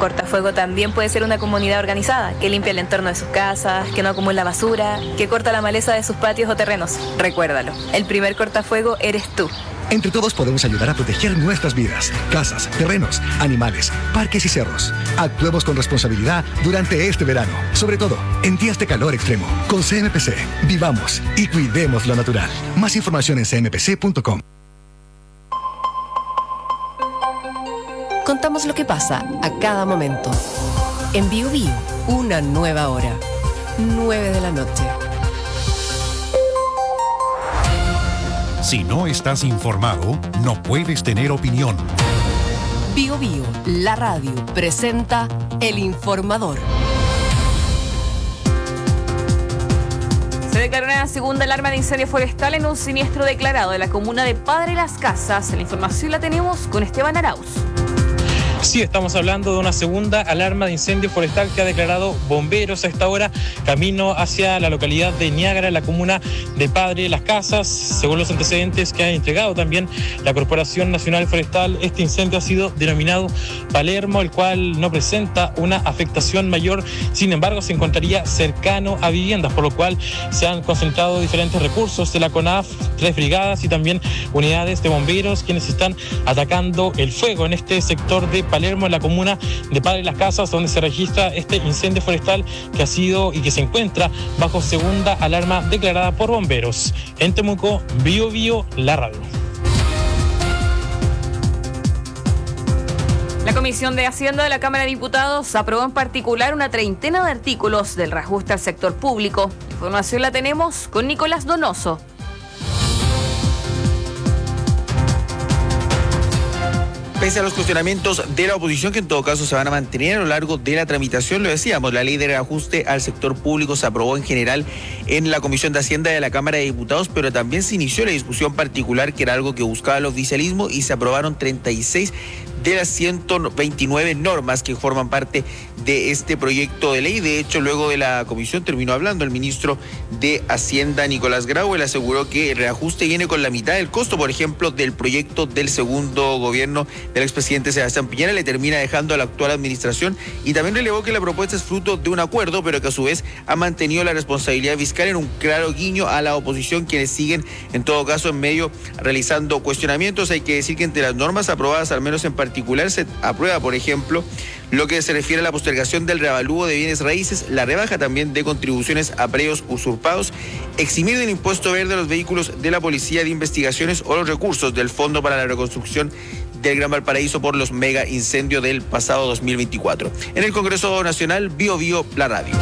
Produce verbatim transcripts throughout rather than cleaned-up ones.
cortafuego también puede ser una comunidad organizada, que limpia el entorno de sus casas, que no acumula basura, que corta la maleza de sus patios o terrenos. Recuérdalo, el primer cortafuego eres tú. Entre todos podemos ayudar a proteger nuestras vidas, casas, terrenos, animales, parques y cerros. Actuemos con responsabilidad durante este verano, sobre todo en días de calor extremo. Con C M P C, vivamos y cuidemos lo natural. Más información en c m p c punto com. Contamos lo que pasa a cada momento. En Bio Bio, una nueva hora. nueve de la noche. Si no estás informado, no puedes tener opinión. Bio Bio, la radio, presenta El Informador. Se declaró una segunda alarma de incendio forestal en un siniestro declarado en la comuna de Padre Las Casas. La información la tenemos con Esteban Arauz. Sí, estamos hablando de una segunda alarma de incendio forestal que ha declarado bomberos a esta hora, camino hacia la localidad de Niágara, en la comuna de Padre Las Casas. Según los antecedentes que ha entregado también la Corporación Nacional Forestal, este incendio ha sido denominado Palermo, el cual no presenta una afectación mayor, sin embargo se encontraría cercano a viviendas, por lo cual se han concentrado diferentes recursos de la CONAF, tres brigadas y también unidades de bomberos, quienes están atacando el fuego en este sector de Palermo, en la comuna de Padre Las Casas, donde se registra este incendio forestal que ha sido y que se encuentra bajo segunda alarma declarada por bomberos. En Temuco, Bio Bio, la radio. La Comisión de Hacienda de la Cámara de Diputados aprobó en particular una treintena de artículos del reajuste al sector público. La información la tenemos con Nicolás Donoso. Pese a los cuestionamientos de la oposición, que en todo caso se van a mantener a lo largo de la tramitación, lo decíamos, la ley de reajuste al sector público se aprobó en general en la Comisión de Hacienda de la Cámara de Diputados, pero también se inició la discusión particular, que era algo que buscaba el oficialismo, y se aprobaron treinta y seis de las ciento veintinueve normas que forman parte de este proyecto de ley. De hecho, luego de la comisión terminó hablando el ministro de Hacienda, Nicolás Grau. Él aseguró que el reajuste viene con la mitad del costo, por ejemplo, del proyecto del segundo gobierno del expresidente Sebastián Piñera. Le termina dejando a la actual administración, y también relevó que la propuesta es fruto de un acuerdo, pero que a su vez ha mantenido la responsabilidad fiscal, en un claro guiño a la oposición, quienes siguen en todo caso en medio realizando cuestionamientos. Hay que decir que entre las normas aprobadas, al menos en particular, se aprueba, por ejemplo, lo que se refiere a la postergación del reavalúo de bienes raíces, la rebaja también de contribuciones a predios usurpados, eximir del impuesto verde a los vehículos de la Policía de Investigaciones o los recursos del Fondo para la Reconstrucción del Gran Valparaíso por los mega incendios del pasado dos mil veinticuatro. En el Congreso Nacional, Bio Bio, la radio.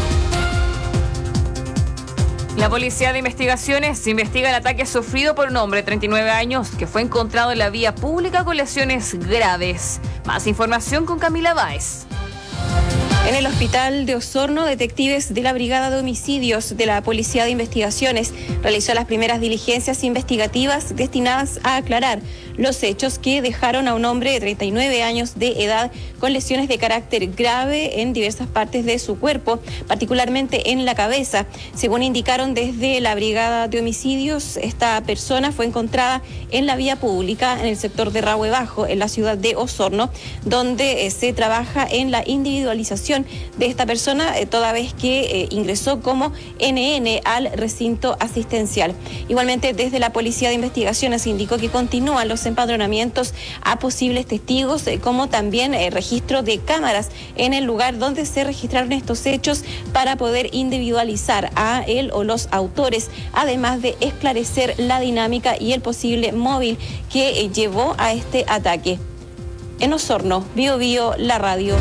La Policía de Investigaciones investiga el ataque sufrido por un hombre de treinta y nueve años que fue encontrado en la vía pública con lesiones graves. Más información con Camila Báez. En el hospital de Osorno, detectives de la Brigada de Homicidios de la Policía de Investigaciones realizó las primeras diligencias investigativas destinadas a aclarar los hechos que dejaron a un hombre de treinta y nueve años de edad con lesiones de carácter grave en diversas partes de su cuerpo, particularmente en la cabeza. Según indicaron desde la Brigada de Homicidios, esta persona fue encontrada en la vía pública en el sector de Rahue Bajo, en la ciudad de Osorno, donde eh, se trabaja en la individualización de esta persona, eh, toda vez que eh, ingresó como N N al recinto asistencial. Igualmente, desde la Policía de Investigaciones se indicó que continúan los empadronamientos a posibles testigos, eh, como también eh, registro de cámaras en el lugar donde se registraron estos hechos, para poder individualizar a él o los autores, además de esclarecer la dinámica y el posible móvil que eh, llevó a este ataque. En Osorno, Bio Bio, la radio.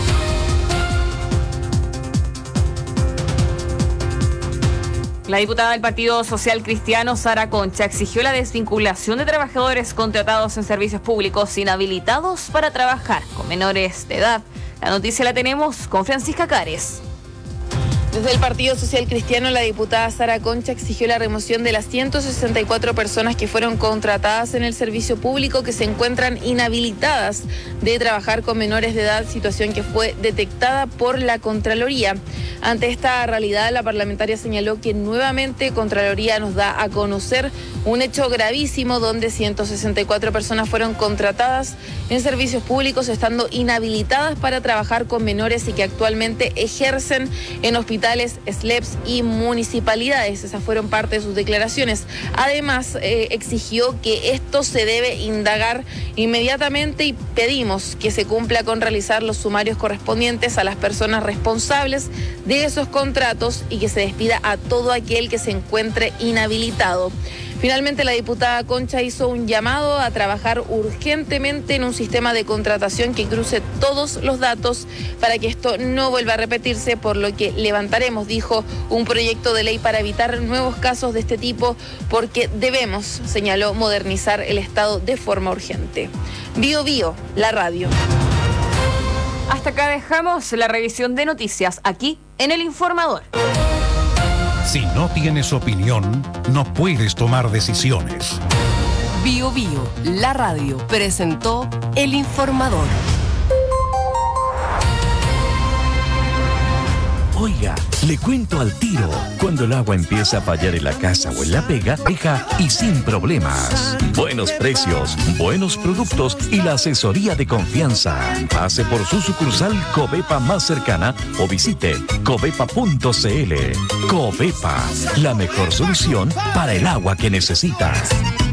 La diputada del Partido Social Cristiano, Sara Concha, exigió la desvinculación de trabajadores contratados en servicios públicos inhabilitados para trabajar con menores de edad. La noticia la tenemos con Francisca Cares. Desde el Partido Social Cristiano, la diputada Sara Concha exigió la remoción de las ciento sesenta y cuatro personas que fueron contratadas en el servicio público que se encuentran inhabilitadas de trabajar con menores de edad, situación que fue detectada por la Contraloría. Ante esta realidad, la parlamentaria señaló que nuevamente Contraloría nos da a conocer un hecho gravísimo donde ciento sesenta y cuatro personas fueron contratadas en servicios públicos estando inhabilitadas para trabajar con menores y que actualmente ejercen en hospitales, S L E Ps y municipalidades. Esas fueron parte de sus declaraciones. Además, eh, exigió que esto se debe indagar inmediatamente y pedimos que se cumpla con realizar los sumarios correspondientes a las personas responsables de esos contratos y que se despida a todo aquel que se encuentre inhabilitado. Finalmente, la diputada Concha hizo un llamado a trabajar urgentemente en un sistema de contratación que cruce todos los datos para que esto no vuelva a repetirse, por lo que levantaremos, dijo, un proyecto de ley para evitar nuevos casos de este tipo, porque debemos, señaló, modernizar el Estado de forma urgente. Bio Bio, la radio. Hasta acá dejamos la revisión de noticias aquí en El Informador. Si no tienes opinión, no puedes tomar decisiones. Bio Bio, la radio, presentó El Informador. Oiga, le cuento al tiro. Cuando el agua empieza a fallar en la casa o en la pega, deja y sin problemas. Buenos precios, buenos productos y la asesoría de confianza. Pase por su sucursal Covepa más cercana o visite covepa punto c l. Covepa, la mejor solución para el agua que necesitas.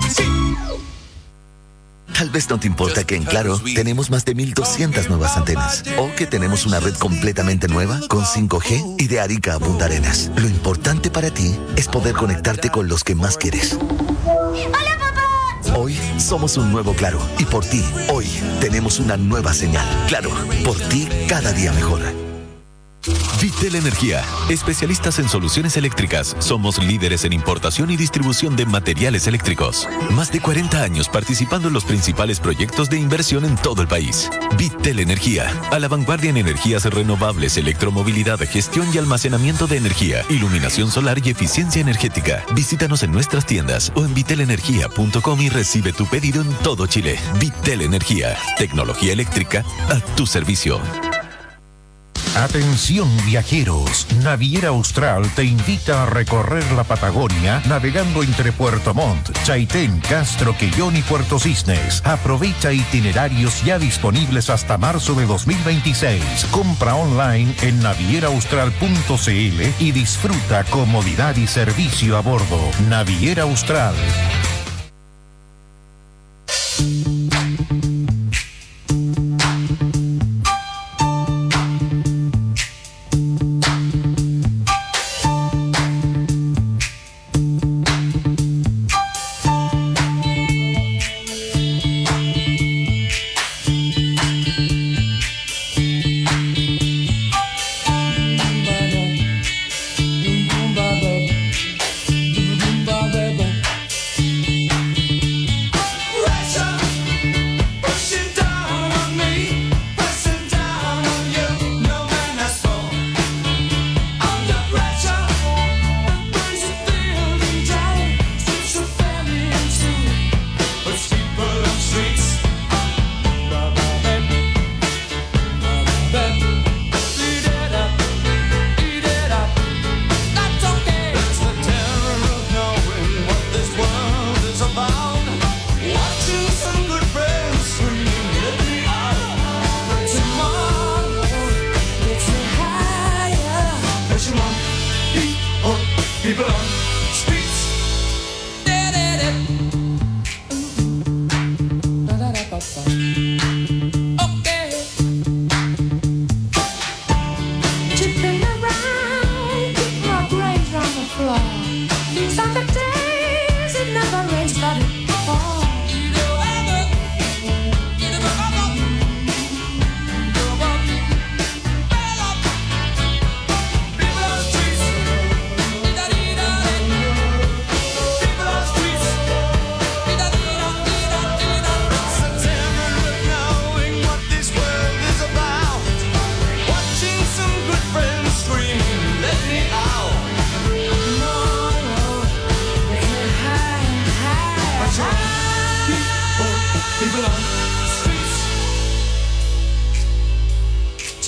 Tal vez no te importa que en Claro tenemos más de mil doscientas nuevas antenas o que tenemos una red completamente nueva con cinco G y de Arica a Punta Arenas. Lo importante para ti es poder conectarte con los que más quieres. ¡Hola, papá! Hoy somos un nuevo Claro y por ti, hoy tenemos una nueva señal. Claro, por ti cada día mejor. Vitel Energía, especialistas en soluciones eléctricas. Somos líderes en importación y distribución de materiales eléctricos. Más de cuarenta años participando en los principales proyectos de inversión en todo el país. Vitel Energía, a la vanguardia en energías renovables, electromovilidad, gestión y almacenamiento de energía, iluminación solar y eficiencia energética. Visítanos en nuestras tiendas o en vitel energía punto com y recibe tu pedido en todo Chile. Vitel Energía, tecnología eléctrica a tu servicio. Atención viajeros, Naviera Austral te invita a recorrer la Patagonia navegando entre Puerto Montt, Chaitén, Castro, Quellón y Puerto Cisnes. Aprovecha itinerarios ya disponibles hasta marzo de dos mil veintiséis. Compra online en naviera austral punto c l y disfruta comodidad y servicio a bordo. Naviera Austral.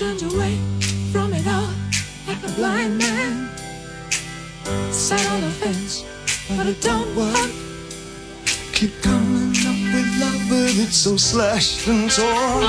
turned away from it all like a blind man. Sat on the fence, but it don't work. Keep coming up with love, but it's so slashed and torn.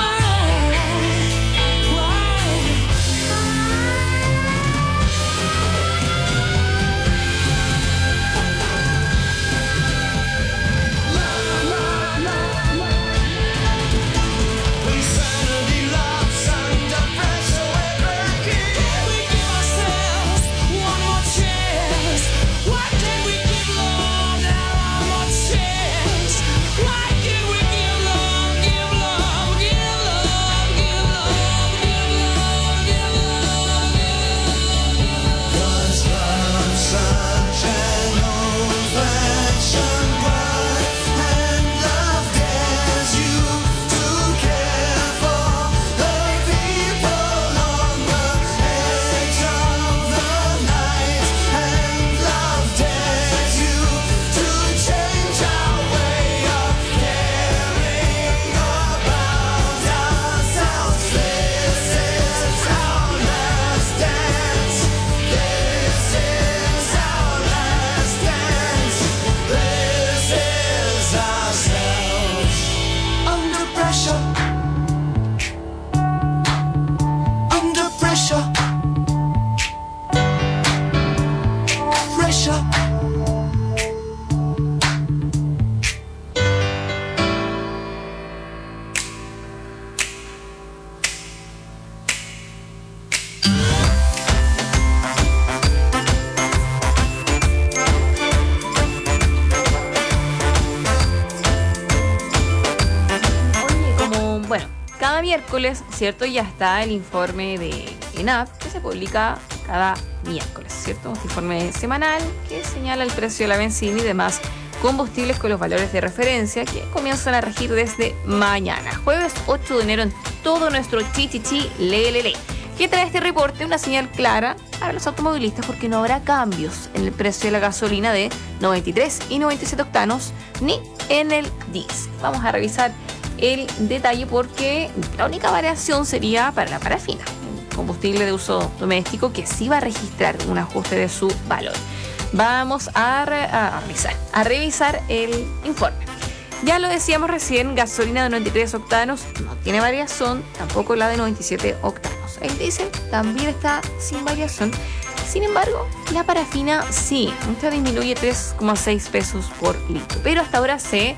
Miércoles, ¿cierto? Ya está el informe de ENAP que se publica cada miércoles, ¿cierto? Un informe semanal que señala el precio de la benzina y demás combustibles con los valores de referencia que comienzan a regir desde mañana, jueves ocho de enero, en todo nuestro chichichi lelele. Que trae este reporte una señal clara para los automovilistas porque no habrá cambios en el precio de la gasolina de noventa y tres y noventa y siete octanos ni en el diésel. Vamos a revisar el detalle porque la única variación sería para la parafina, un combustible de uso doméstico que sí va a registrar un ajuste de su valor. Vamos a, re, a, revisar, a revisar el informe. Ya lo decíamos recién, gasolina de noventa y tres octanos no tiene variación, tampoco la de noventa y siete octanos. El diésel también está sin variación. Sin embargo, la parafina sí, esta disminuye tres coma seis pesos por litro, pero hasta ahora se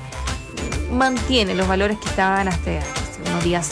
mantiene los valores que estaban hasta hace unos días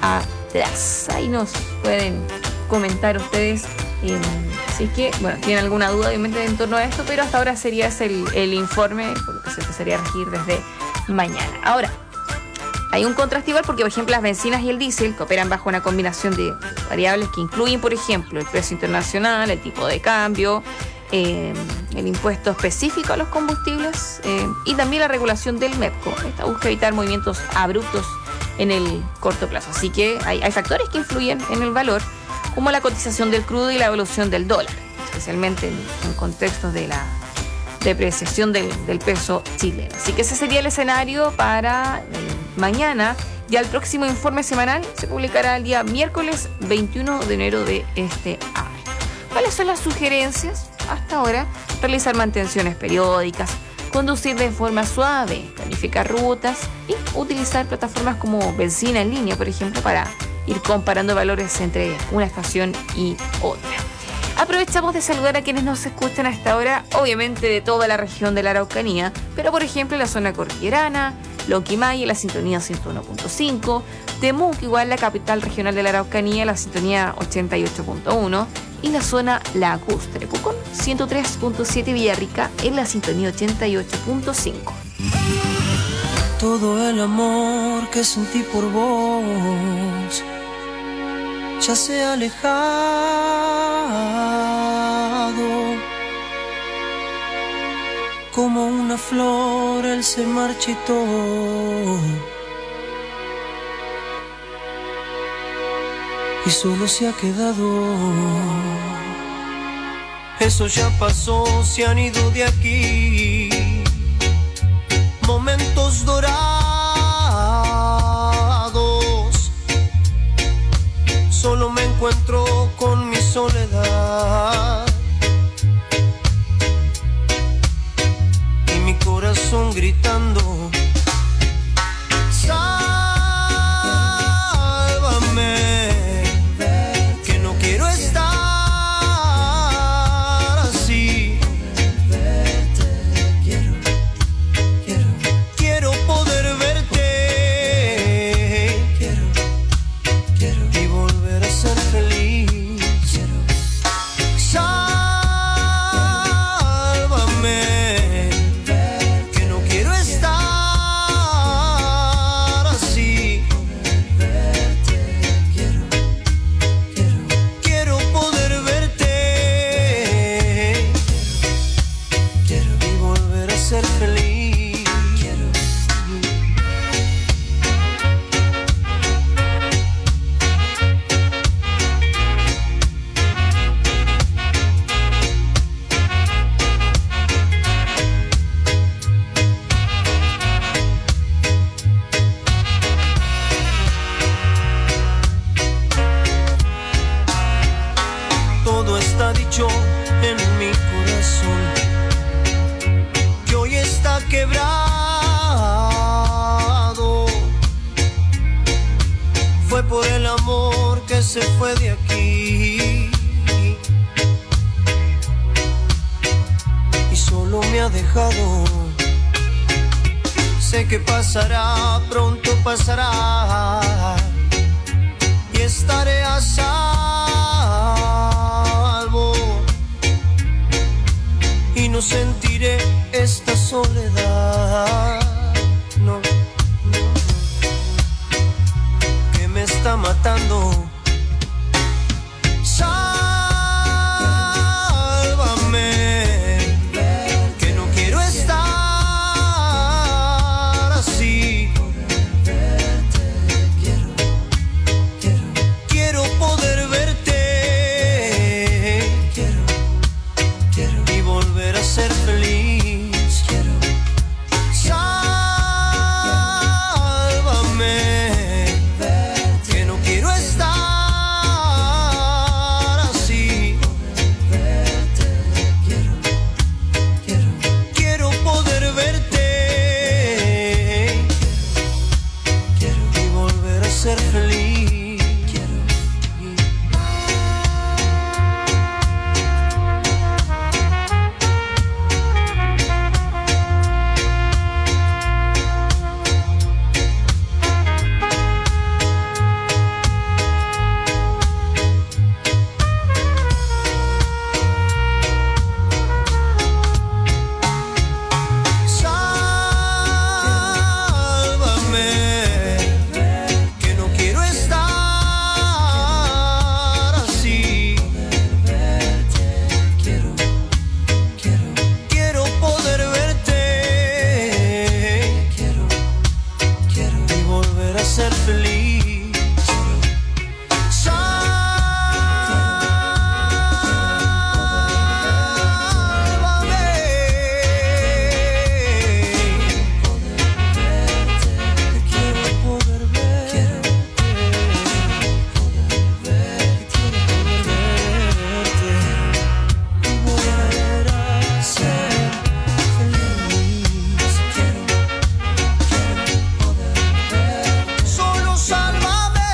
atrás. Ahí nos pueden comentar ustedes eh, si es que, bueno, tienen alguna duda obviamente en torno a esto, pero hasta ahora sería ese el, el informe por lo que se empezaría a regir desde mañana. Ahora, hay un contraste igual porque, por ejemplo, las bencinas y el diésel que operan bajo una combinación de variables que incluyen, por ejemplo, el precio internacional, el tipo de cambio, Eh, el impuesto específico a los combustibles eh, y también la regulación del MEPCO. Esta busca evitar movimientos abruptos en el corto plazo. Así que hay, hay factores que influyen en el valor, como la cotización del crudo y la evolución del dólar, especialmente en, en contextos de la depreciación del, del peso chileno. Así que ese sería el escenario para eh, mañana. Ya el próximo informe semanal se publicará el día miércoles veintiuno de enero de este año. ¿Cuáles son las sugerencias? Hasta ahora, realizar mantenciones periódicas, conducir de forma suave, planificar rutas y utilizar plataformas como Benzina en línea, por ejemplo, para ir comparando valores entre una estación y otra. Aprovechamos de saludar a quienes nos escuchan hasta ahora, obviamente de toda la región de la Araucanía, pero por ejemplo la zona cordillerana, Lonquimay, la sintonía ciento uno punto cinco, Temuco, igual la capital regional de la Araucanía, la sintonía ochenta y ocho punto uno, y la zona lacustre, Pucón ciento tres punto siete, Villarrica en la sintonía ochenta y ocho punto cinco. Todo el amor que sentí por vos ya se ha alejado, como una flor él se marchitó. Y solo se ha quedado. Eso ya pasó, se han ido de aquí momentos dorados. solo me encuentro con mi soledad y mi corazón gritando: sálvame, que no quiero estar así. Quiero, quiero, quiero poder verte, quiero, quiero, y volver a ser feliz. Quiero, sálvame, que no quiero estar así. Quiero poder verte, quiero, y volver a ser feliz. Quiero. Todo está dicho en mi corazón, que hoy está quebrado. Fue por el amor que se fue de aquí y solo me ha dejado. Sé que pasará, pronto pasará, y estaré a salvo y no sentiré esta soledad, no, no, que me está matando. Sálvame, que no quiero estar así. Quiero poder verte, quiero, quiero, y volver a ser feliz. Quiero, sálvame, que no quiero estar así. Quiero, quiero poder verte, quiero, y volver a ser feliz. Sálvame, que no quiero estar así. Quiero, quiero, quiero poder verte, quiero, quiero, y volver a ser feliz. Solo sálvame,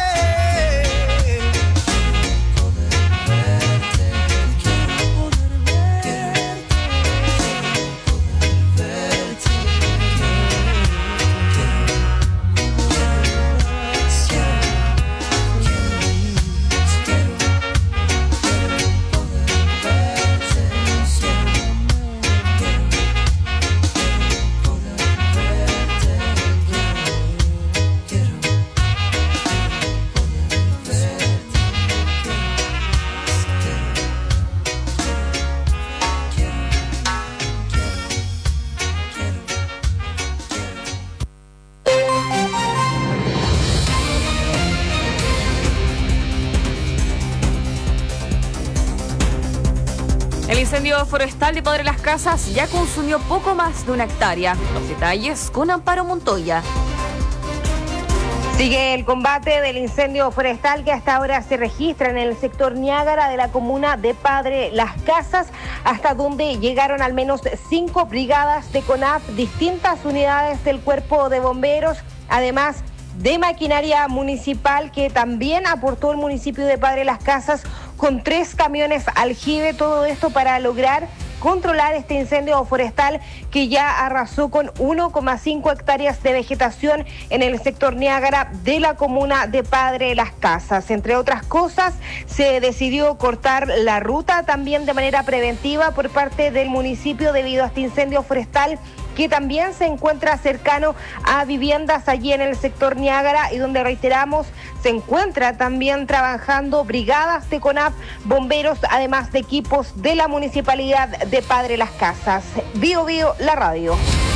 El incendio forestal de Padre Las Casas ya consumió poco más de una hectárea. Los detalles con Amparo Montoya. Sigue el combate del incendio forestal que hasta ahora se registra en el sector Niágara de la comuna de Padre Las Casas, hasta donde llegaron al menos cinco brigadas de CONAF, distintas unidades del Cuerpo de Bomberos, además de maquinaria municipal que también aportó el municipio de Padre Las Casas con tres camiones aljibe, todo esto para lograr controlar este incendio forestal que ya arrasó con uno coma cinco hectáreas de vegetación en el sector Niágara de la comuna de Padre Las Casas. Entre otras cosas, se decidió cortar la ruta también de manera preventiva por parte del municipio debido a este incendio forestal que también se encuentra cercano a viviendas allí en el sector Niágara y donde, reiteramos, se encuentra también trabajando brigadas de CONAF, bomberos, además de equipos de la municipalidad de Padre Las Casas. Bio Bio, la radio.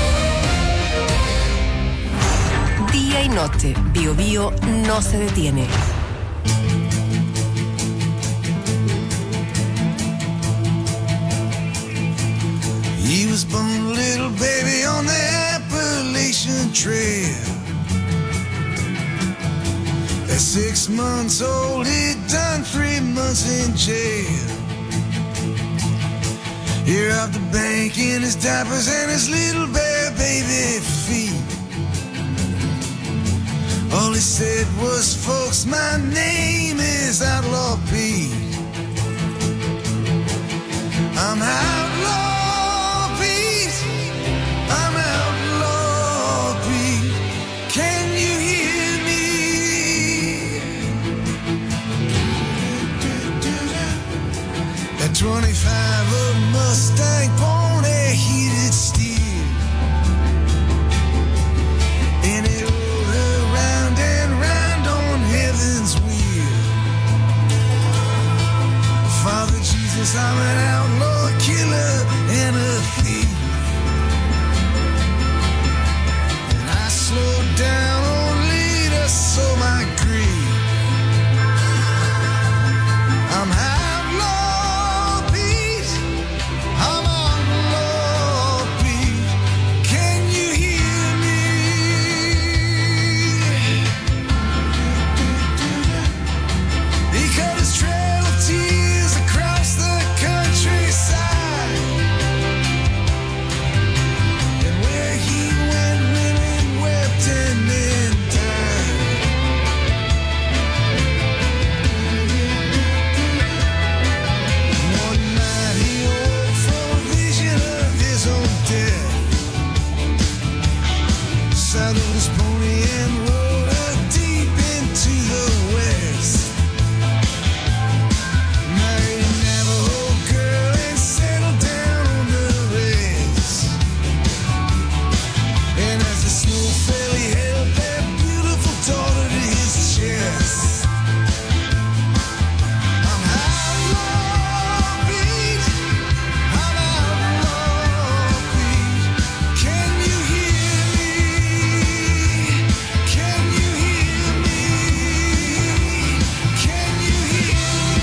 Día y noche, Bio Bio no se detiene. He was born a little baby on the Appalachian Trail. At six months old, he'd done three months in jail. Here off the bank in his diapers and his little bare baby feet. All he said was, folks, my name is Outlaw Pete. I'm Outlaw. I'm Outlaw Pete. Can you hear me? At twenty-five, a Mustang pony heated steel, and it rolled her round and round on heaven's wheel. Father Jesus, I'm an outlaw killer and a thief. Slow down, only to sow my greed. I'm Outlaw Pete. I'm Outlaw Pete. Can you hear me? He cut his trail of tears across the countryside. And where he went, women wept and men died. One night he awoke from a vision of his own death. Saddled his pony and rode her deep into the west. Married a Navajo girl and settled down on the rest. And as the snow fell, he held that beautiful daughter to his chest. I'm Outlaw Pete. I'm Outlaw Pete. Can you hear me? Can you hear me? Can you hear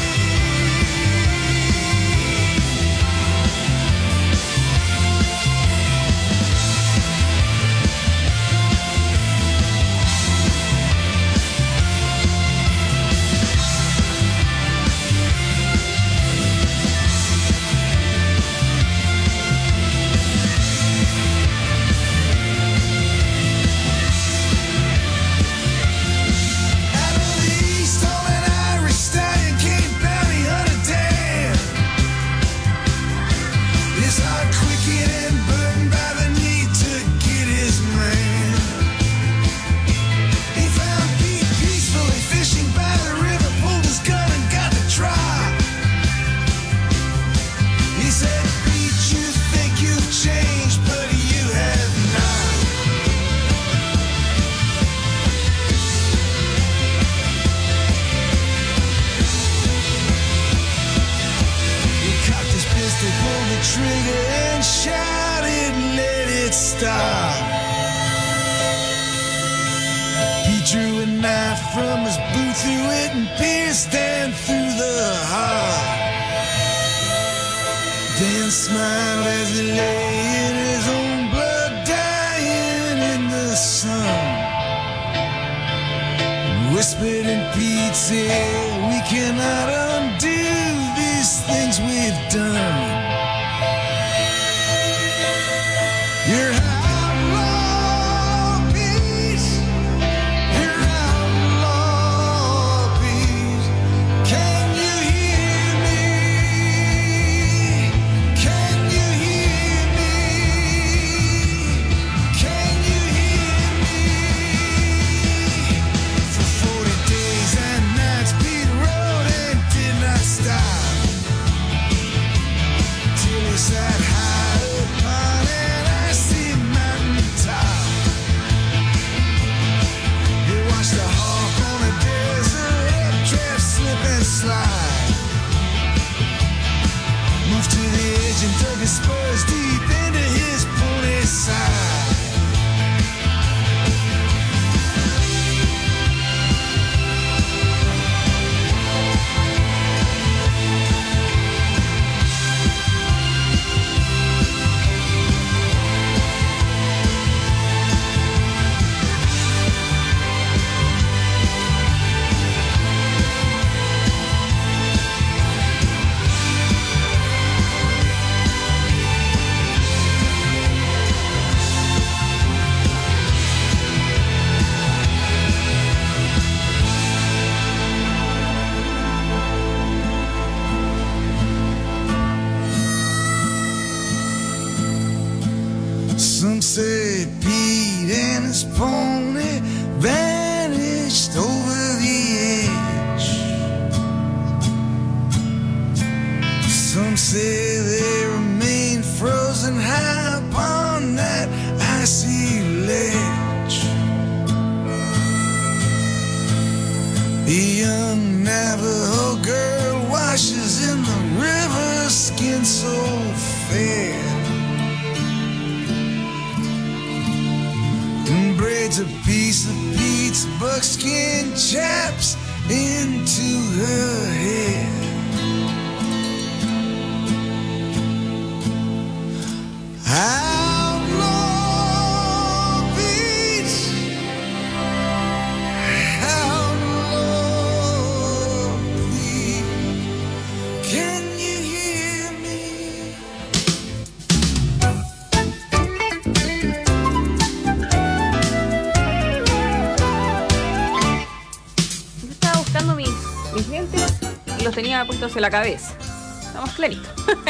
Out of the east, on an Irish stallion came bounty hunter Dan. His heart quick and burdened by the need to get his man. He found Pete peacefully fishing by the river, pulled his gun and got the drop. He said, Pete, you think you've changed, but you have not. He cocked his pistol, pulled the trigger, and shouted, let it stop. He drew a knife from his boot, threw it, and pierced Dan through the heart. Dan smiled as he lay in his own blood, dying in the sun. said Pete and his pony vanished over the edge. Some say they remain frozen high upon that icy ledge. A young Navajo girl washes in the river, skin so fair, and braids a piece of Pete's buckskin chaps into her hair. Outlaw Pete, outlaw Pete, can you hear me? Yo estaba buscando mis, mis lentes y los tenía puestos en la cabeza. Estamos claritos.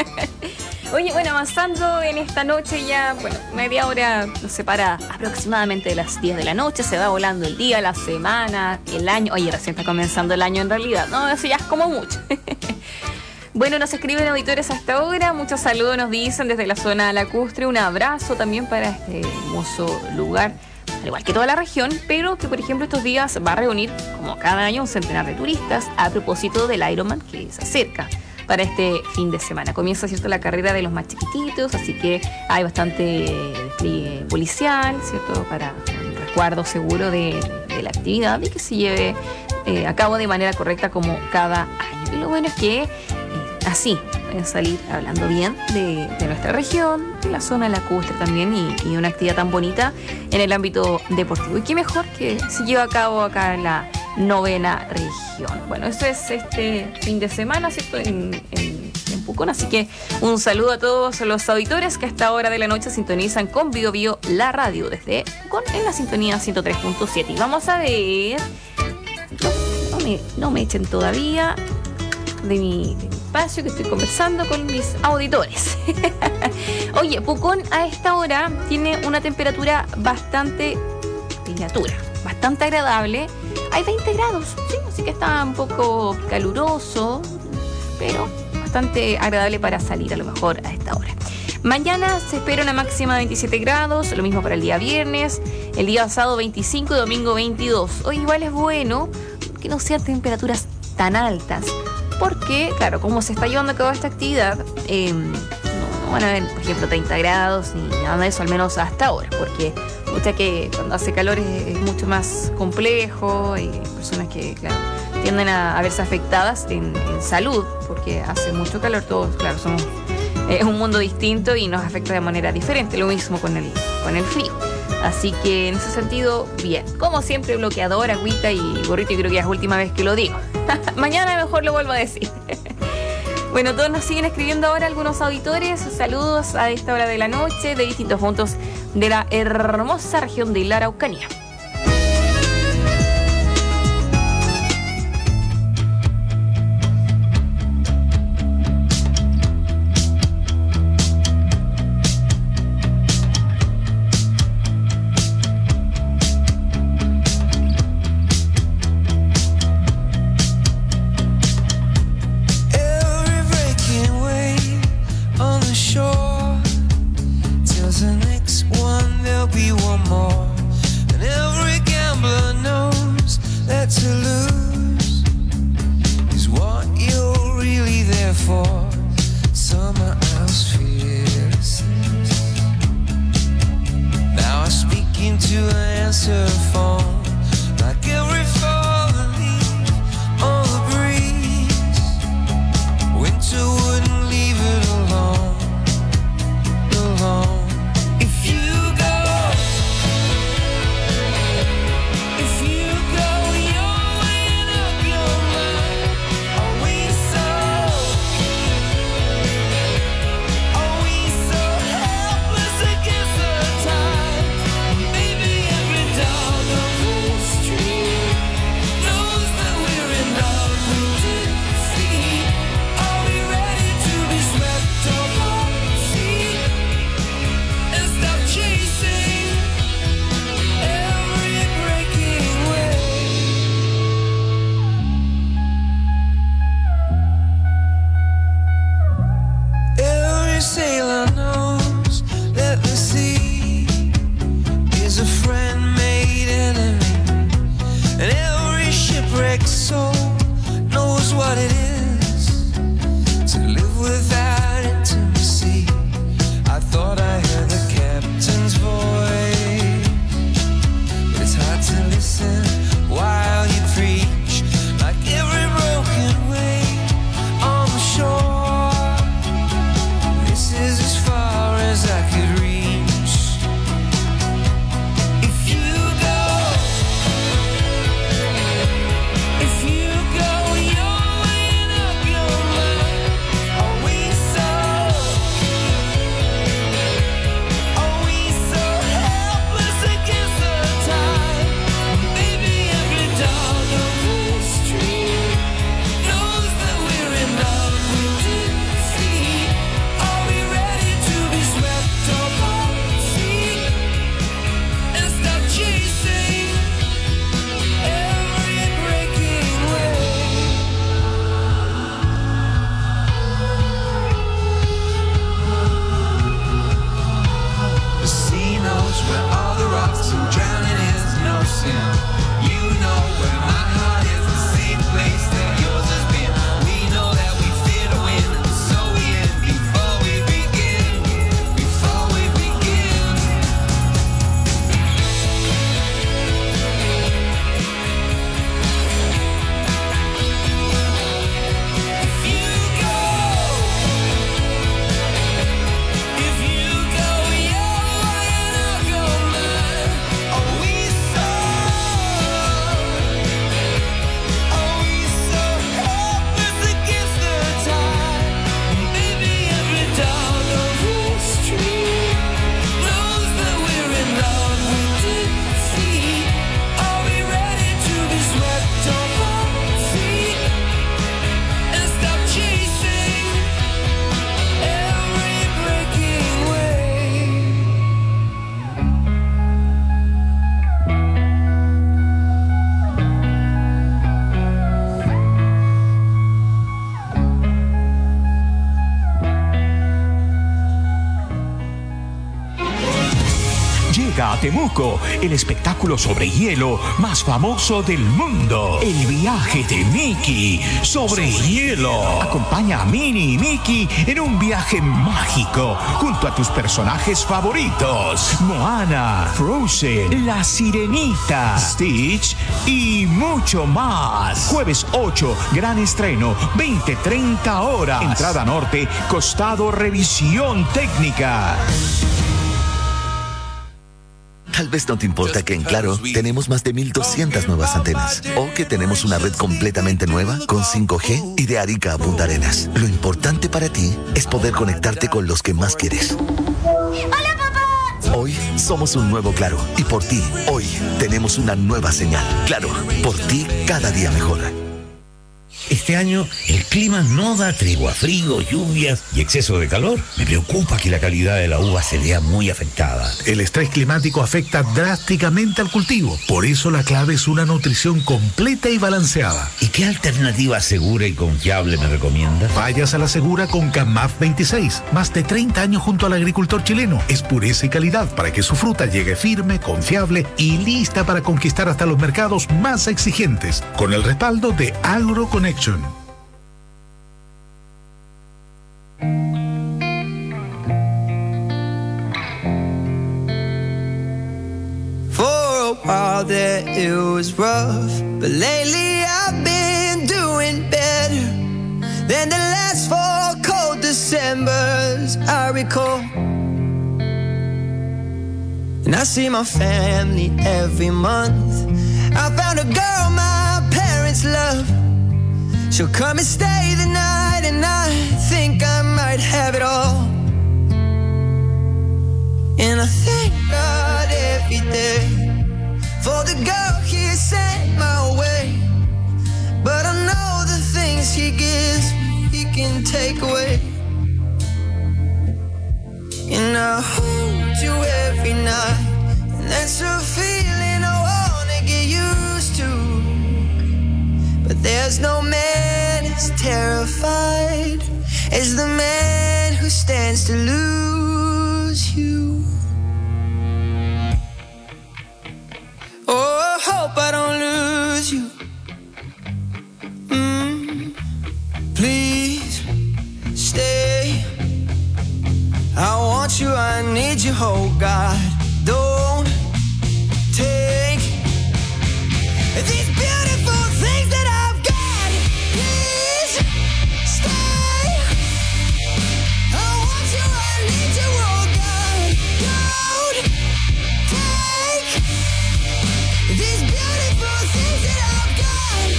Oye, bueno, avanzando en esta noche ya, bueno, media hora nos separa aproximadamente de las diez de la noche, se va volando el día, la semana, el año. Oye, recién está comenzando el año en realidad, no, eso ya es como mucho. Bueno, nos escriben auditores a esta hora, muchos saludos nos dicen desde la zona lacustre, un abrazo también para este hermoso lugar, al igual que toda la región, pero que por ejemplo estos días va a reunir, como cada año, un centenar de turistas a propósito del Ironman que se acerca para este fin de semana. Comienza, ¿cierto?, la carrera de los más chiquititos, así que hay bastante despliegue policial, ¿cierto?, para un resguardo seguro de, de la actividad y que se lleve eh, a cabo de manera correcta como cada año. Y lo bueno es que eh, así pueden salir hablando bien de, de nuestra región, de la zona lacustre también, y, y una actividad tan bonita en el ámbito deportivo. Y qué mejor que se lleva a cabo acá en la novena región. Bueno, eso es este fin de semana, ¿cierto?, en, en, en Pucón, así que un saludo a todos los auditores que a esta hora de la noche sintonizan con Bio Bio la radio desde Pucón en la sintonía ciento tres punto siete. Y vamos a ver, no, no, me, no me echen todavía de mi, de mi espacio, que estoy conversando con mis auditores. Oye, Pucón a esta hora tiene una temperatura bastante temperatura, bastante agradable. Hay veinte grados, sí, así que está un poco caluroso, pero bastante agradable para salir a lo mejor a esta hora. Mañana se espera una máxima de veintisiete grados, lo mismo para el día viernes, el día sábado veinticinco y domingo veintidós. Hoy igual es bueno que no sean temperaturas tan altas, porque, claro, como se está llevando a cabo esta actividad, eh, no, no van a haber, por ejemplo, treinta grados ni nada de eso, al menos hasta ahora, porque mucha que cuando hace calor es, es mucho más complejo y hay personas que, claro, tienden a, a verse afectadas en, en salud, porque hace mucho calor. Todos, claro, somos es eh, un mundo distinto y nos afecta de manera diferente, lo mismo con el, con el frío. Así que en ese sentido, bien. Como siempre, bloqueador, agüita y gorrito, y creo que es la última vez que lo digo. Mañana mejor lo vuelvo a decir. Bueno, todos nos siguen escribiendo ahora algunos auditores. Saludos a esta hora de la noche de distintos puntos de la hermosa región de la Araucanía. Llega a Temuco el espectáculo sobre hielo más famoso del mundo. El viaje de Mickey sobre hielo. Acompaña a Minnie y Mickey en un viaje mágico junto a tus personajes favoritos. Moana, Frozen, La Sirenita, Stitch y mucho más. Jueves ocho, gran estreno, veinte treinta horas. Entrada norte, costado revisión técnica. Tal vez no te importa que en Claro tenemos más de mil doscientas nuevas antenas o que tenemos una red completamente nueva con cinco G y de Arica a Punta Arenas. Lo importante para ti es poder conectarte con los que más quieres. ¡Hola, papá! Hoy somos un nuevo Claro y por ti, hoy tenemos una nueva señal. Claro, por ti cada día mejor. Este año el clima no da tregua, frío, lluvias y exceso de calor. Me preocupa que la calidad de la uva se vea muy afectada. El estrés climático afecta drásticamente al cultivo. Por eso la clave es una nutrición completa y balanceada. ¿Y qué alternativa segura y confiable me recomienda? Vayas a la segura con Camaf veintiséis. Más de treinta años junto al agricultor chileno. Es pureza y calidad para que su fruta llegue firme, confiable y lista para conquistar hasta los mercados más exigentes. Con el respaldo de AgroConnection. For a while there it was rough, but lately I've been doing better than the last four cold Decembers I recall. And I see my family every month. I found a girl my parents love. She'll come and stay the night, and I think I might have it all. And I thank God every day for the girl He sent my way. But I know the things He gives me, He can take away. And I hold you every night, and that's a feeling I wanna get used to. But there's no man as terrified as the man who stands to lose you. Oh, I hope I don't lose you. Mm, please stay. I want you, I need you, oh God. Don't take these beautiful things that I've got. Please stay. I want you, I need you, oh God. Don't take these beautiful things that I've got.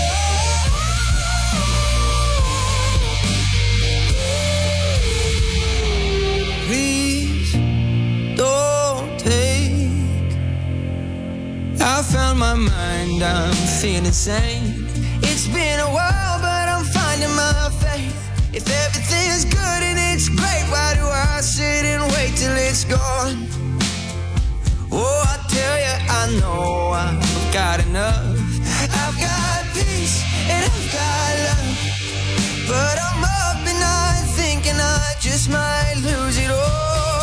Please don't take. I found my mind, I'm feeling sane. It's been a while, but I'm finding my faith. If everything's good and it's great, why do I sit and wait till it's gone? Oh, I tell you, I know I've got enough. I've got peace and I've got love. But I'm up and I'm thinking I just might lose it all.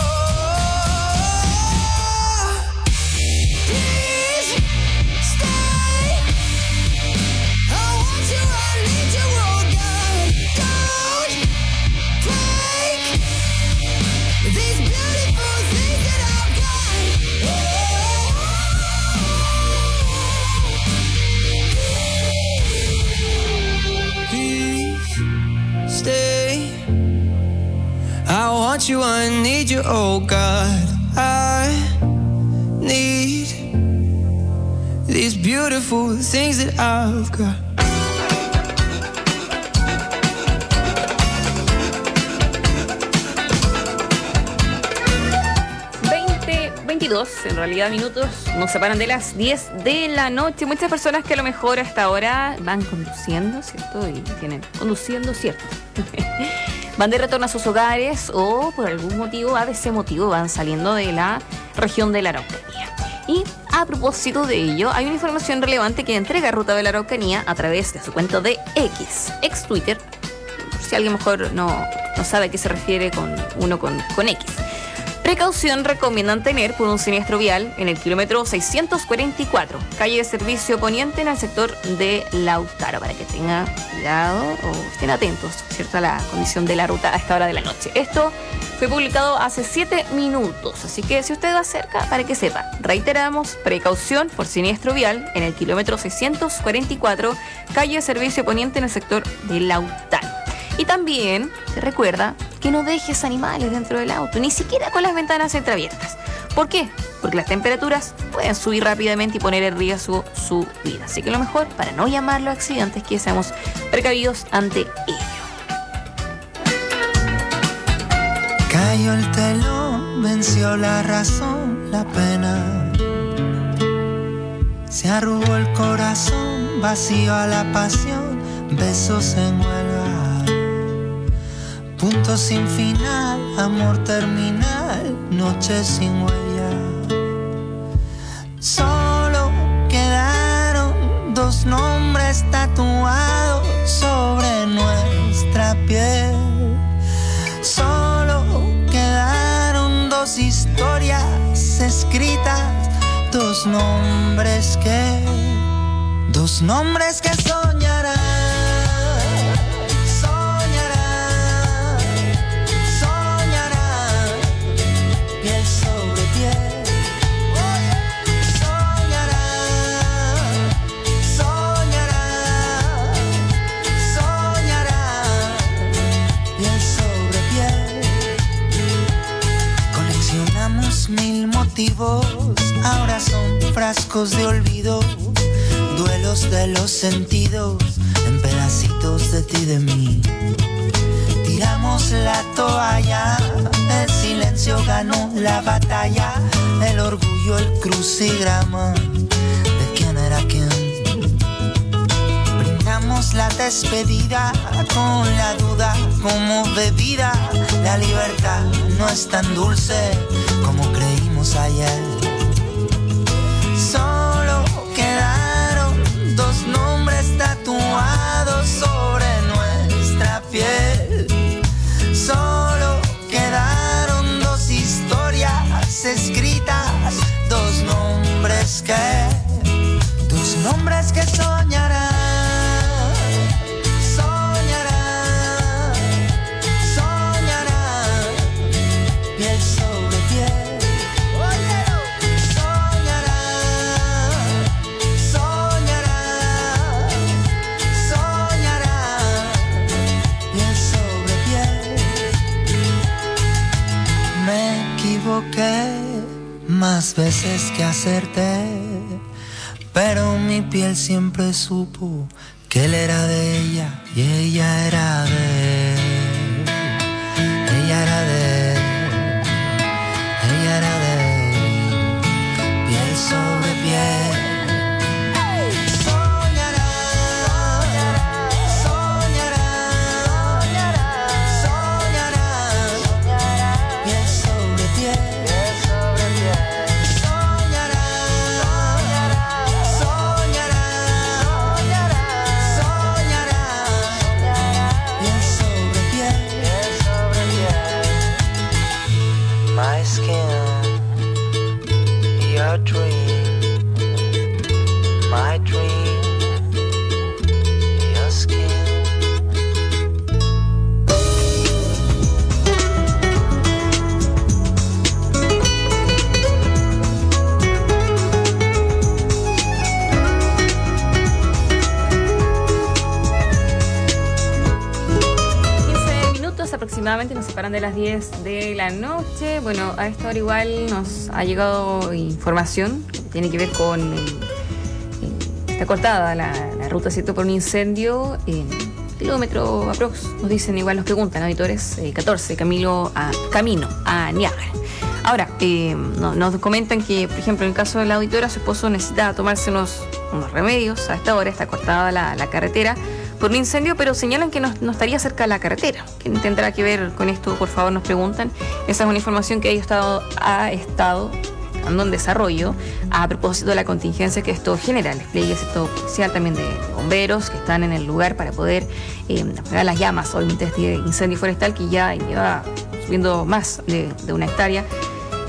Please stay. I want you, I need you, oh God. Don't take these beautiful things that I've got. Please stay. I want you, I need you, oh God. I need these beautiful things that I've got. veintidós, en realidad minutos, nos separan de las diez de la noche. Muchas personas que a lo mejor hasta ahora van conduciendo, ¿cierto? Y tienen conduciendo, ¿cierto? Van de retorno a sus hogares o por algún motivo, a ese motivo, van saliendo de la región de la Araucanía. Y a propósito de ello, hay una información relevante que entrega Ruta de la Araucanía a través de su cuenta de X, ex Twitter, por si alguien mejor no, no sabe a qué se refiere con uno con, con X. Precaución recomiendan tener por un siniestro vial en el kilómetro seiscientos cuarenta y cuatro, calle de servicio poniente en el sector de Lautaro, para que tengan cuidado o estén atentos, ¿cierto?, a la condición de la ruta a esta hora de la noche. Esto fue publicado hace siete minutos, así que si usted va cerca, para que sepa, reiteramos, precaución por siniestro vial en el kilómetro seiscientos cuarenta y cuatro, calle de servicio poniente en el sector de Lautaro. Y también se recuerda que no dejes animales dentro del auto, ni siquiera con las ventanas entreabiertas. ¿Por qué? Porque las temperaturas pueden subir rápidamente y poner en riesgo su vida. Así que lo mejor, para no llamarlo accidentes, es que seamos precavidos ante ello. Cayó el telón, venció la razón, la pena. Se arrugó el corazón, vacío a la pasión, besos en huelga. Punto sin final, amor terminal, noche sin huella. Solo quedaron dos nombres tatuados sobre nuestra piel. Solo quedaron dos historias escritas, dos nombres que, dos nombres que soñarán. Mil motivos, ahora son frascos de olvido, duelos de los sentidos, en pedacitos de ti y de mí. Tiramos la toalla, el silencio ganó la batalla, el orgullo el crucigrama de quién era quién. Brindamos la despedida con la duda como bebida, la libertad no es tan dulce como creímos ayer. Solo quedaron dos nombres tatuados sobre nuestra piel. Solo quedaron dos historias escritas, dos nombres que, dos nombres que soñarán. Más veces que acerté, pero mi piel siempre supo que él era de ella y ella era de él. Ella era de él, ella era de él, piel sobre piel. Aproximadamente nos separan de las diez de la noche. Bueno, a esta hora igual nos ha llegado información que tiene que ver con el, el, está cortada la, la ruta, ¿cierto?, por un incendio en kilómetro aprox, nos dicen igual, nos preguntan auditores, eh, catorce, Camilo a, camino a Niágara. Ahora, eh, no, nos comentan que, por ejemplo, en el caso de la auditora, su esposo necesita tomarse unos, unos remedios. A esta hora está cortada la, la carretera por un incendio, pero señalan que no, no estaría cerca de la carretera. ¿Qué tendrá que ver con esto? Por favor, nos preguntan. Esa es una información que ha estado, ha estado dando en desarrollo a propósito de la contingencia que esto genera. El despliegue policial también de bomberos que están en el lugar para poder eh, apagar las llamas, obviamente, este incendio forestal que ya lleva subiendo más de, de una hectárea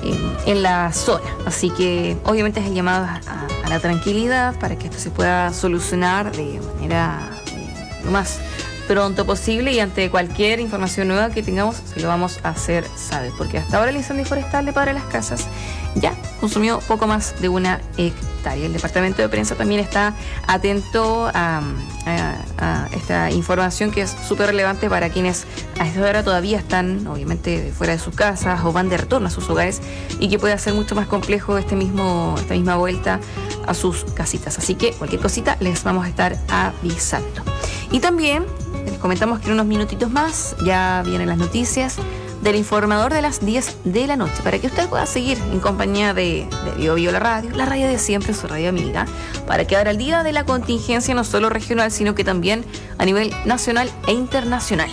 en, en la zona. Así que obviamente es el llamado a, a la tranquilidad para que esto se pueda solucionar de manera eh, lo más pronto posible, y ante cualquier información nueva que tengamos se lo vamos a hacer saber, porque hasta ahora el incendio forestal de Padre Las Casas ya consumió poco más de una hectárea. El departamento de prensa también está atento a, a, a esta información, que es súper relevante para quienes a esta hora todavía están obviamente fuera de sus casas o van de retorno a sus hogares, y que puede hacer mucho más complejo este mismo, esta misma vuelta a sus casitas. Así que cualquier cosita les vamos a estar avisando. Y también les comentamos que en unos minutitos más ya vienen las noticias del informador de las diez de la noche, para que usted pueda seguir en compañía de, de Bio Bio la radio, la radio de siempre, su radio amiga, para quedar al día de la contingencia no solo regional, sino que también a nivel nacional e internacional.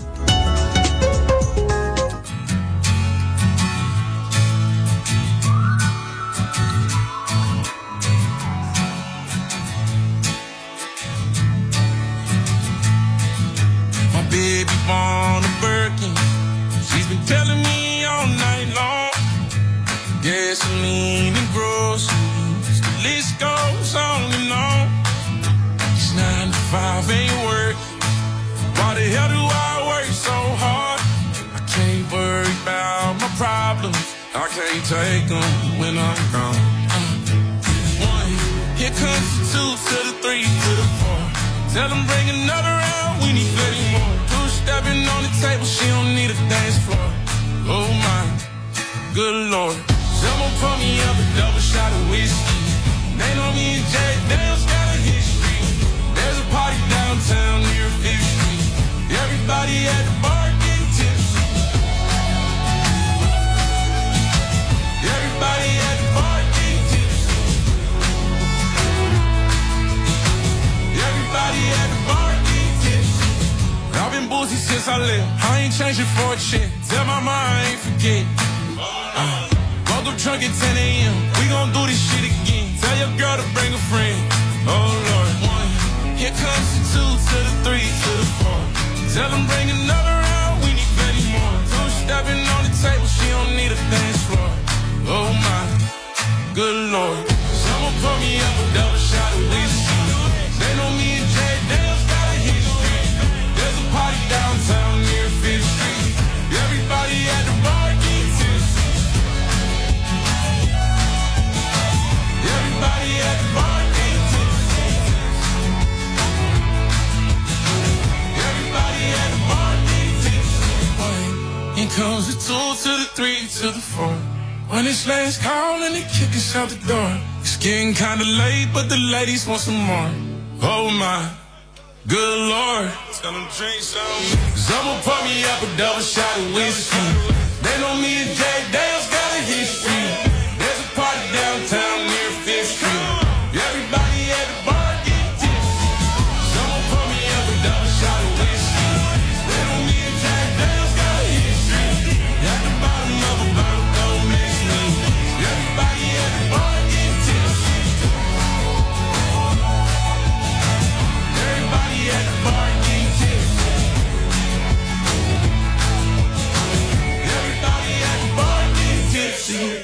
Baby born a Birkin, she's been telling me all night long. Gasoline and groceries, the list goes on and on. It's nine to five, ain't work. Why the hell do I work so hard? I can't worry about my problems, I can't take them when I'm gone. uh, One, here comes the two to the three to the four. Tell them bring another round, we need plenty more. Stepping on the table, she don't need a dance floor. Oh my, good lord. Someone pour me up a double shot of whiskey. They know me and Jay Dale's got a history. There's a party downtown near Fifth Street. Everybody at the bar getting tipsy. Everybody at the bar getting tipsy. Everybody at the bar. I've been boozy since I left, I ain't changing for a chick. Tell my mind I ain't forget. uh, Woke up drunk at ten a.m. We gon' do this shit again. Tell your girl to bring a friend. Oh Lord. One, here comes the two to the three to the four. Tell them bring another round, we need plenty more. Two stepping on the table, she don't need a dance floor. Oh my, good lord. Someone pour me up a double shot of whiskey. They know me and Jay Dale's got a history. There's a party downtown near Fifth Street. Everybody at the bar getting tipsy. Everybody at the bar getting tipsy. Everybody at the bar getting tipsy. In comes the two to the three to the four. When it's last call and they kick us out the door. It's getting kinda late, but the ladies want some more. Oh my, good lord. Tell them drink some. Someone pour me up a double shot of whiskey. They know me and Jay Dale's got a history. There's a party downtown near Fifth Street. Everybody at the bar getting tipsy. Someone pour me up a double shot of whiskey. They know me and Jay Dale's got a history. At the bottom of a bottle, don't mix me. Everybody at the bar getting tipsy. Everybody at the bar getting tipsy. Everybody at the bar getting tipsy.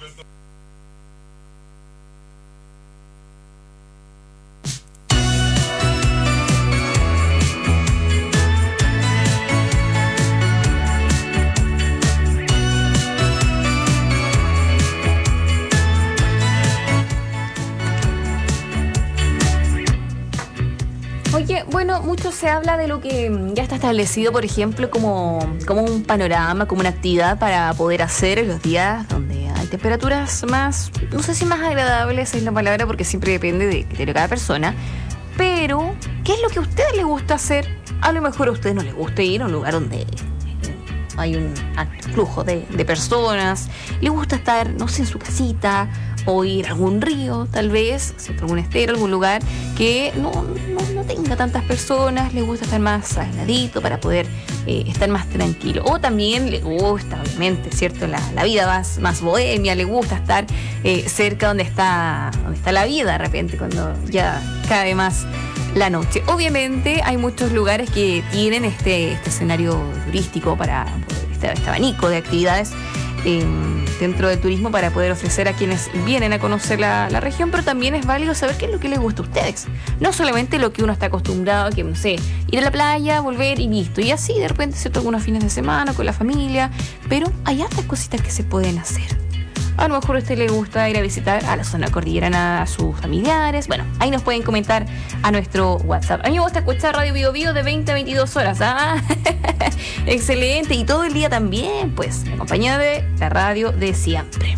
Oye, bueno, mucho se habla de lo que ya está establecido, por ejemplo, como, como un panorama, como una actividad para poder hacer en los días donde hay temperaturas más, no sé si más agradables es la palabra, porque siempre depende de, de cada persona, pero ¿qué es lo que a ustedes les gusta hacer? A lo mejor a ustedes no les gusta ir a un lugar donde hay un flujo de, de personas, les gusta estar, no sé, en su casita, o ir a algún río, tal vez, algún estero, algún lugar que no, no, no tenga tantas personas, les gusta estar más aisladito para poder eh, estar más tranquilo. O también le gusta, obviamente, ¿cierto? La, la vida más, más bohemia, le gusta estar eh, cerca donde está, donde está la vida de repente, cuando ya cae más la noche. Obviamente hay muchos lugares que tienen este, este escenario turístico para poder, este, este abanico de actividades. eh, dentro del turismo para poder ofrecer a quienes vienen a conocer la, la región, pero también es válido saber qué es lo que les gusta a ustedes. No solamente lo que uno está acostumbrado, que no sé, ir a la playa, volver y listo. Y así de repente, ¿cierto? Algunos fines de semana con la familia, pero hay hartas cositas que se pueden hacer. A lo mejor a usted le gusta ir a visitar a la zona cordillerana a sus familiares. Bueno, ahí nos pueden comentar a nuestro WhatsApp. A mí me gusta escuchar Radio Bio Bio de veinte a veintidós horas. ¿Ah? Excelente. Y todo el día también, pues, en compañía de la radio de siempre.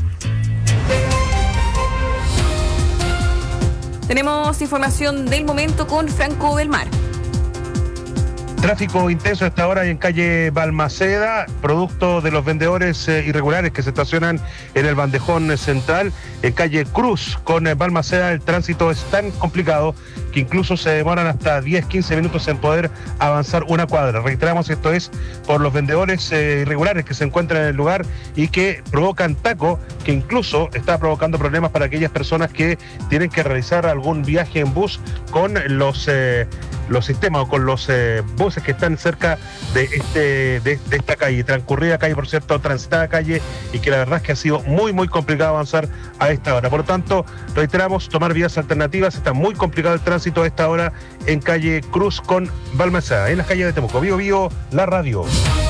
Tenemos información del momento con Franco del Mar. Tráfico intenso a esta hora en calle Balmaceda, producto de los vendedores eh, irregulares que se estacionan en el bandejón central. En calle Cruz con eh, Balmaceda el tránsito es tan complicado que incluso se demoran hasta diez, quince minutos en poder avanzar una cuadra. Reiteramos, esto es por los vendedores eh, irregulares que se encuentran en el lugar y que provocan taco, que incluso está provocando problemas para aquellas personas que tienen que realizar algún viaje en bus con los... Eh, los sistemas o con los eh, buses que están cerca de este de, de esta calle, transcurrida calle, por cierto, transitada calle, y que la verdad es que ha sido muy muy complicado avanzar a esta hora. Por lo tanto, reiteramos, tomar vías alternativas. Está muy complicado el tránsito a esta hora en calle Cruz con Balmaceda, en las calles de Temuco. Bio Bio, la radio.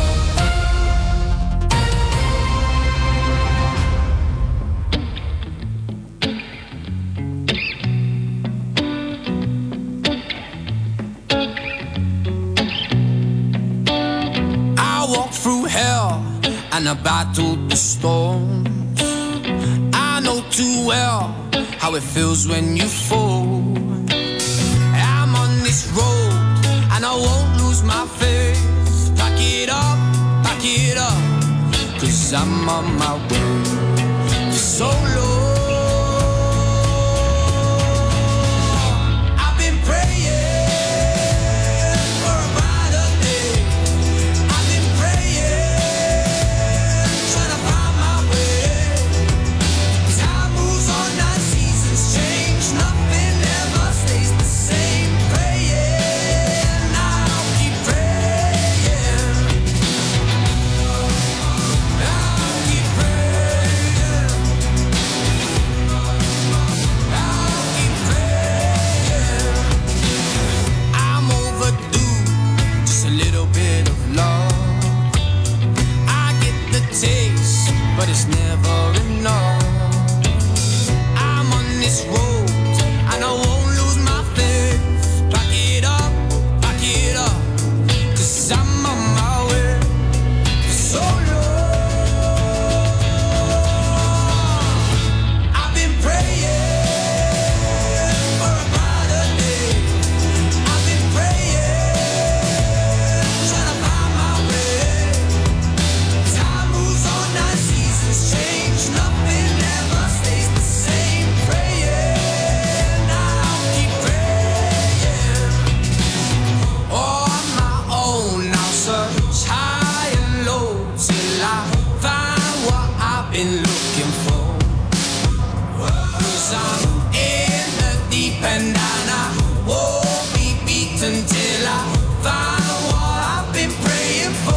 Through hell and I battled the storms. I know too well how it feels when you fall. I'm on this road and I won't lose my faith. Pack it up, pack it up, 'cause I'm on my way for so long. I've been praying but it's never enough. I'm on this road and I won't lose my faith. Pack it up, pack it up, 'cause I'm on my way for so long. I've been praying for a brighter day. I've been praying, trying to find my way. Time moves on, I see change, nothing ever stays the same. Praying, I'll keep praying. Oh, on my own, I'll search high and low till I find what I've been looking for. 'Cause I'm in the deep end and I won't be beaten till I find what I've been praying for.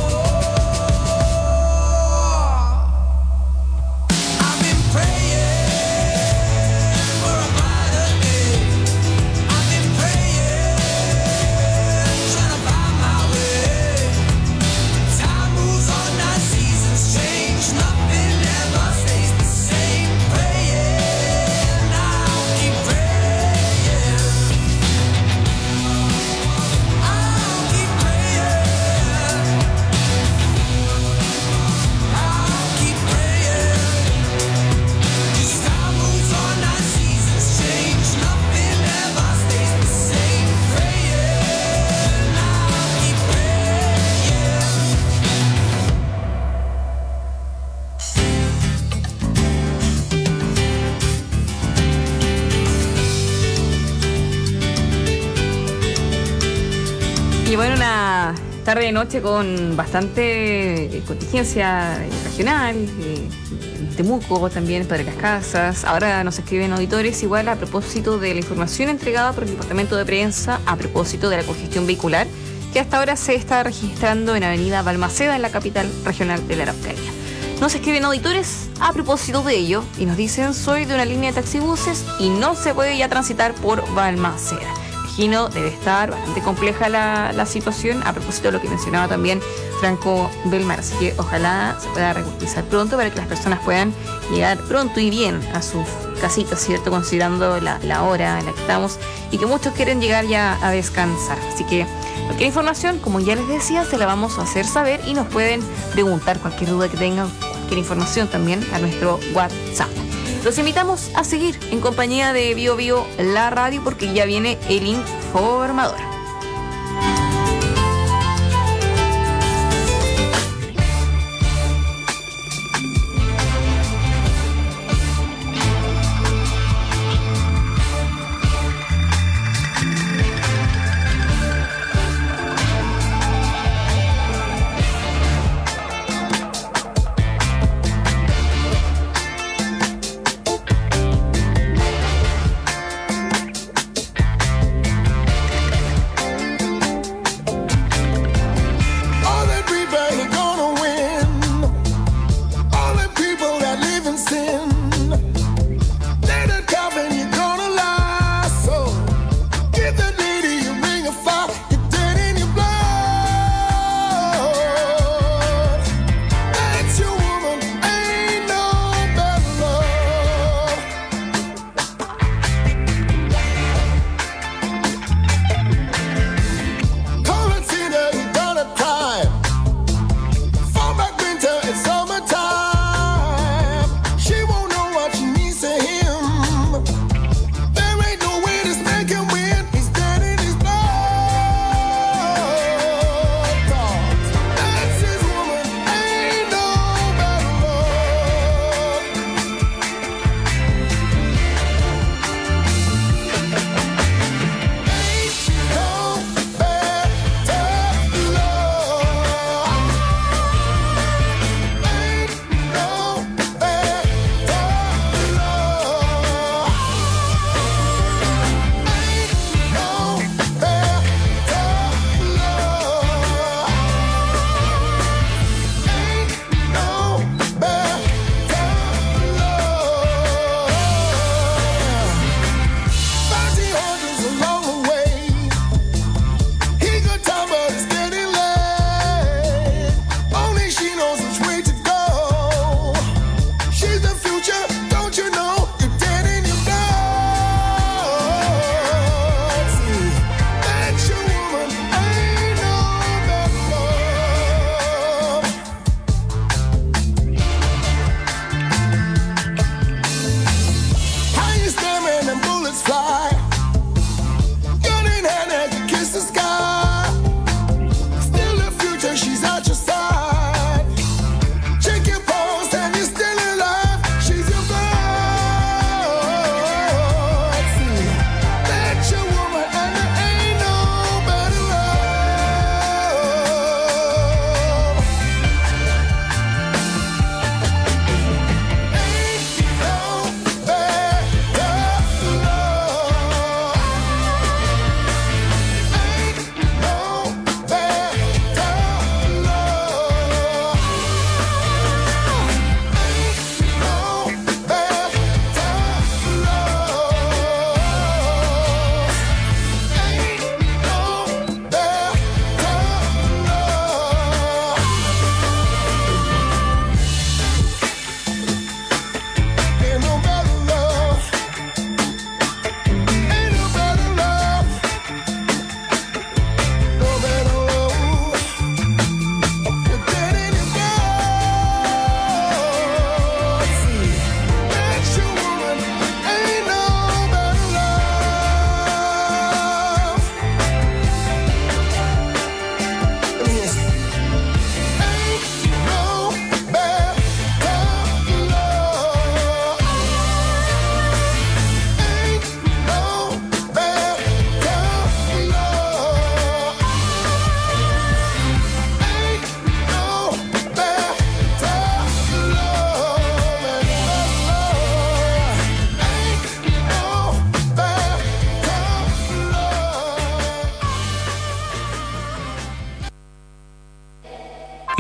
Y bueno, una tarde de noche con bastante contingencia regional, eh, en Temuco también, Padre Las Casas. Ahora nos escriben auditores igual a propósito de la información entregada por el Departamento de Prensa a propósito de la congestión vehicular que hasta ahora se está registrando en Avenida Balmaceda, en la capital regional de la Araucanía. Nos escriben auditores a propósito de ello y nos dicen: soy de una línea de taxibuses y no se puede ya transitar por Balmaceda. Imagino debe estar bastante compleja la, la situación, a propósito de lo que mencionaba también Franco Belmar, así que ojalá se pueda regularizar pronto para que las personas puedan llegar pronto y bien a sus casitas, ¿cierto? Considerando la, la hora en la que estamos y que muchos quieren llegar ya a descansar. Así que cualquier información, como ya les decía, se la vamos a hacer saber y nos pueden preguntar cualquier duda que tengan, cualquier información también a nuestro WhatsApp. Los invitamos a seguir en compañía de Bio Bio la radio, porque ya viene el informador.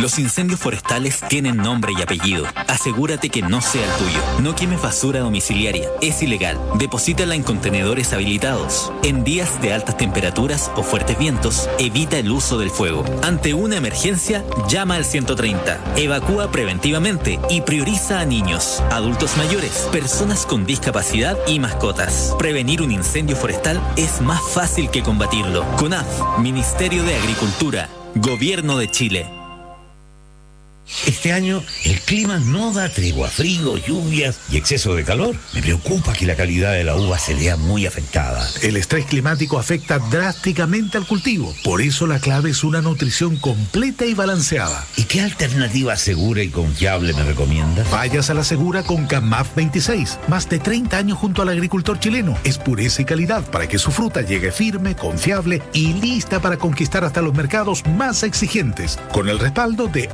Los incendios forestales tienen nombre y apellido. Asegúrate que no sea el tuyo. No quemes basura domiciliaria. Es ilegal. Deposítala en contenedores habilitados. En días de altas temperaturas o fuertes vientos, evita el uso del fuego. Ante una emergencia, llama al ciento treinta. Evacúa preventivamente y prioriza a niños, adultos mayores, personas con discapacidad y mascotas. Prevenir un incendio forestal es más fácil que combatirlo. CONAF, Ministerio de Agricultura, Gobierno de Chile. Este año el clima no da tregua, frío, lluvias y exceso de calor. Me preocupa que la calidad de la uva se vea muy afectada. El estrés climático afecta drásticamente al cultivo. Por eso la clave es una nutrición completa y balanceada. ¿Y qué alternativa segura y confiable me recomiendas? Vayas a la segura con CAMAF veintiséis. Más de treinta años junto al agricultor chileno. Es pureza y calidad para que su fruta llegue firme, confiable y lista para conquistar hasta los mercados más exigentes. Con el respaldo de